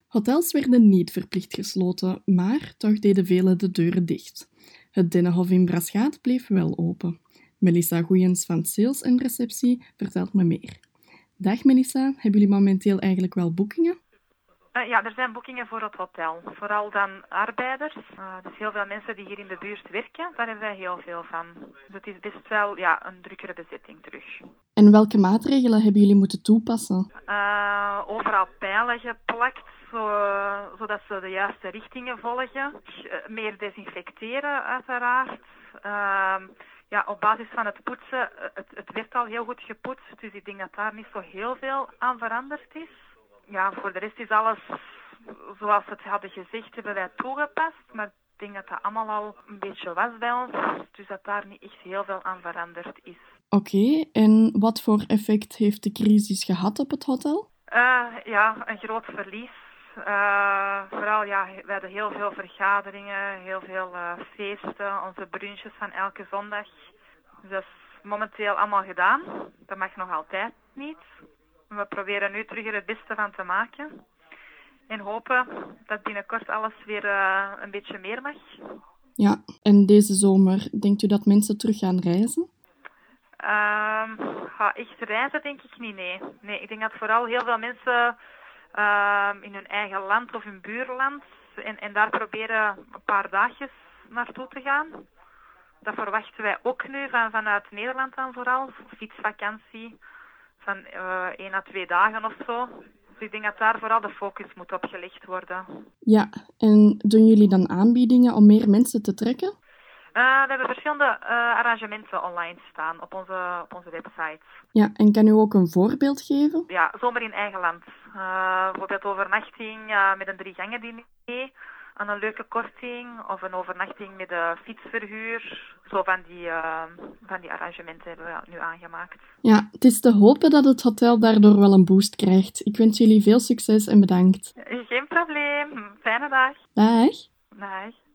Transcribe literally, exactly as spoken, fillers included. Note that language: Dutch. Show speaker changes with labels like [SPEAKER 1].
[SPEAKER 1] Hotels werden niet verplicht gesloten, maar toch deden velen de deuren dicht. Het Dennenhof in Braschaat bleef wel open. Melissa Goeiens van Sales en Receptie vertelt me meer. Dag Melissa, hebben jullie momenteel eigenlijk wel boekingen?
[SPEAKER 2] Uh, ja, er zijn boekingen voor het hotel. Vooral dan arbeiders. Uh, dus heel veel mensen die hier in de buurt werken, daar hebben wij heel veel van. Dus het is best wel ja, een drukkere bezetting terug.
[SPEAKER 1] En welke maatregelen hebben jullie moeten toepassen?
[SPEAKER 2] Uh, overal pijlen geplakt, zo, zodat ze de juiste richtingen volgen. Uh, meer desinfecteren uiteraard. Uh, ja, op basis van het poetsen, het, het werd al heel goed gepoetst, dus ik denk dat daar niet zo heel veel aan veranderd is. Ja, voor de rest is alles zoals we het hadden gezegd, hebben wij toegepast. Maar ik denk dat dat allemaal al een beetje was bij ons. Dus dat daar niet echt heel veel aan veranderd is.
[SPEAKER 1] Oké, okay, en wat voor effect heeft de crisis gehad op het hotel?
[SPEAKER 2] Uh, ja, een groot verlies. Uh, vooral, ja, we hadden heel veel vergaderingen, heel veel uh, feesten, onze brunches van elke zondag. Dus dat is momenteel allemaal gedaan. Dat mag nog altijd niet. We proberen nu terug er het beste van te maken. En hopen dat binnenkort alles weer uh, een beetje meer mag.
[SPEAKER 1] Ja, en deze zomer, denkt u dat mensen terug gaan reizen?
[SPEAKER 2] Uh, ja, echt reizen denk ik niet, nee. Nee, ik denk dat vooral heel veel mensen uh, in hun eigen land of hun buurland en, en daar proberen een paar dagjes naartoe te gaan. Dat verwachten wij ook nu van, vanuit Nederland dan vooral. Fietsvakantie van uh, één à twee dagen of zo. Dus ik denk dat daar vooral de focus moet op gelegd worden.
[SPEAKER 1] Ja, en doen jullie dan aanbiedingen om meer mensen te trekken?
[SPEAKER 2] Uh, we hebben verschillende uh, arrangementen online staan op onze, op onze website.
[SPEAKER 1] Ja, en kan u ook een voorbeeld geven?
[SPEAKER 2] Ja, zomer in eigen land. Uh, bijvoorbeeld overnachting uh, met een drie gangen diner. Aan een leuke korting of een overnachting met een fietsverhuur. Zo van die, uh, van die arrangementen hebben we nu aangemaakt.
[SPEAKER 1] Ja, het is te hopen dat het hotel daardoor wel een boost krijgt. Ik wens jullie veel succes en bedankt.
[SPEAKER 2] Geen probleem. Fijne dag.
[SPEAKER 1] Dag.
[SPEAKER 2] Dag.